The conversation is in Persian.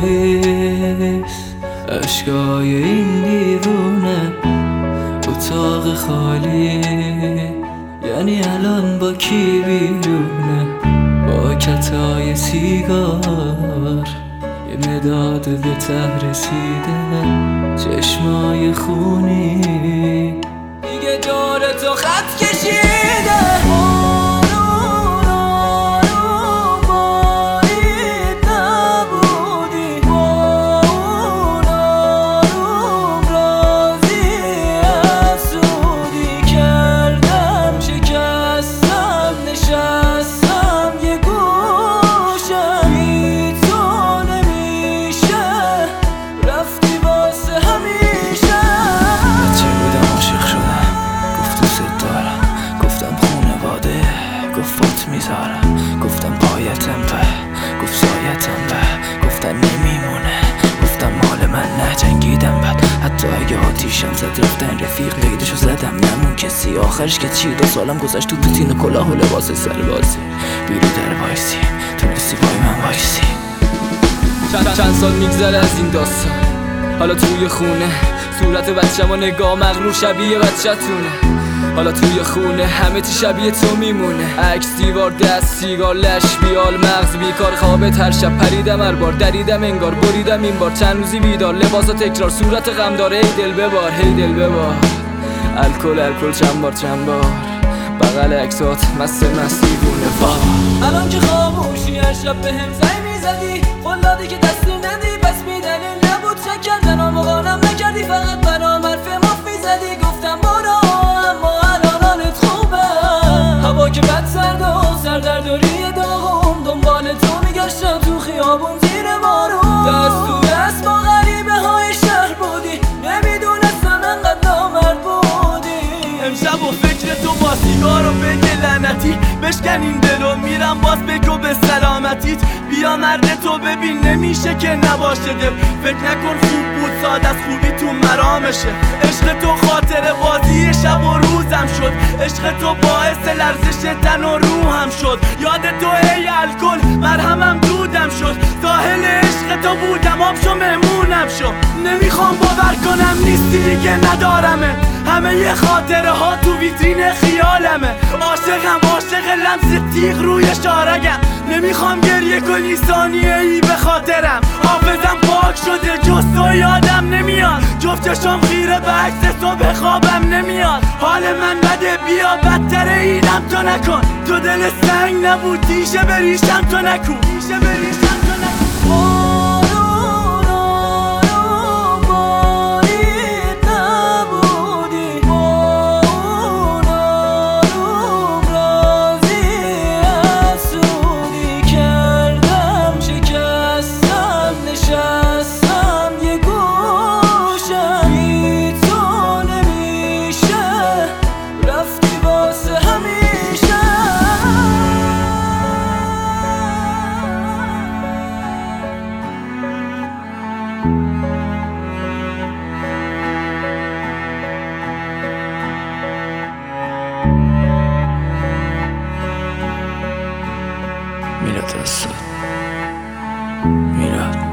پاییز، اشکای این دیوونه، اتاق خالی، یعنی الان با کی بیرونه؟ با کتای سیگار، یه مداد به ته رسیده، چشمای خونی دیگه دور تو خط کشیده. گفتم پایتم به، گفت سایتم به، گفتن نمیمونه، گفتم مال من نجنگیدم بعد، حتی اگه آتیشم زد رفتن رفیق قیدشو زدم نمون کسی، آخرش که چی 2 سالم گذشت تو روتین کلاه و لباس سربازی، بیرو در وایسی تونستی پای من وایسی. چند سال میگذره از این داستان، حالا توی خونه صورت بچه‌مو نگاه مغرور شبیه بچه‌تونه، حالا توی خونه همه چی شبیه تو میمونه، عکس دیوار دست سیگار لش بیال مغز بیکار، خوابت هر شب پریدم هر بار دریدم انگار بریدم این بار، چند روزی بیدار لباسا تکرار صورت غم داره، هی دل ببار هی دل ببار، الکل چند بار بغل عکسات مست دیوونه واه. الان که خاموشی هر شب بهم زنگ میزدی، قولادی که دستی ندی پس میدلیل نبود چک کردن آموغانم نکردی، فقط برام حرف مفت میزدی، گفتم برو اما الان حالت خوبه، هوا که بد سرده و سردرداری داغم، دنبال تو میگشتم تو خیابون زیر بارون، دست تو دست با غریبه های شهر بودی، نمیدونستم انقدر نامرد بودی. امشب و فکر تو با سیگار و بگه لعنتی، بشکن این دلو میرم باز بگو به سلامتیت، بیا مرد تو ببین نمیشه که نباشه دل، فکر نکن خوب بود ساده از خوبی تو مرامشه، عشق تو خاطر بازی شب و روزم شد، عشق تو باعث لرزش تن و روحم شد، یاد تو ای الکل مرهمم دودم شد، ساحل عشق تو بودم آب شو مهمونم شو، نمیخوام باور کنم نیستی دیگه ندارمه، همه ی خاطره ها تو ویترین خیالمه، عاشق لمس تیغ روی شارگم، نمیخوام گریه کنی ثانیه ای به خاطرم، حافظم پاک شده جز تو یادم نمیاد، جفت چشم خیره به عکس تو به خوابم نمیاد، حال من بده بیا بدتر اینم تو نکن، تو دل سنگ نبود دیشه بریشم تو نکن. میراد